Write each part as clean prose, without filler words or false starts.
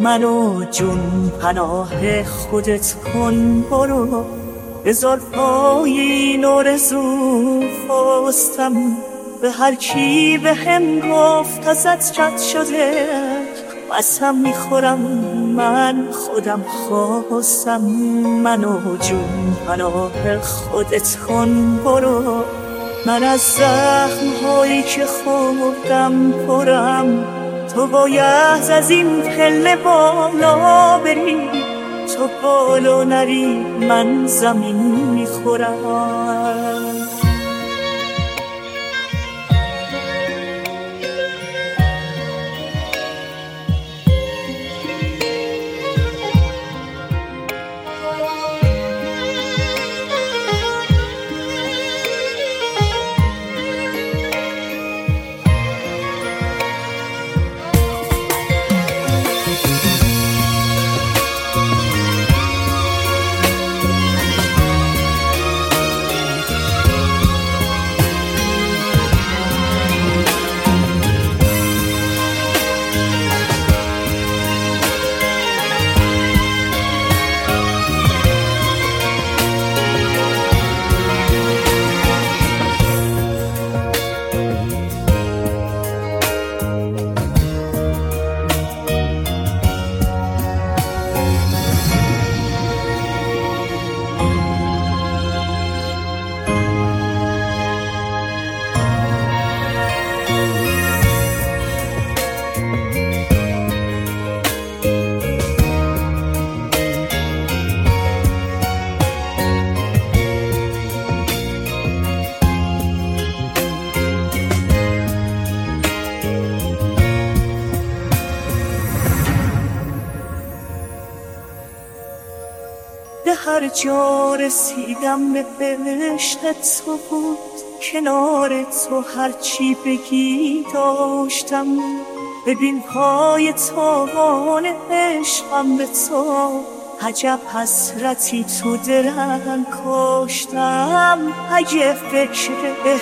منو جون پناه خودت کن برو، به زلفای این آرزو فاستم، به هر کی به هم گفت ازت رد شده قسم میخورم من خودم خواستم. منو جون پناه خودت کن برو، من از زخم‌هایی که خوردم پرم، تو باید از این پله بالا بری، تو بالا نری من زمین میخورم. به هر جا رسیدم به بهشت تو بود، کنار تو هرچی بگی داشتم، ببین پای تاوان عشقم به تو، عجب حسرتی تو دلم کاشتم. اگه فکر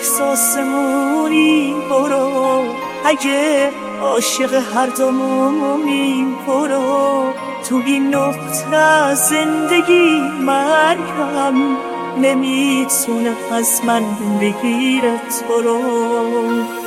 احساسمونی برو، اگه عاشق هر دومونی برو، تو این نقطه از زندگی مرگم نمیتونه از من بگیره تو رو.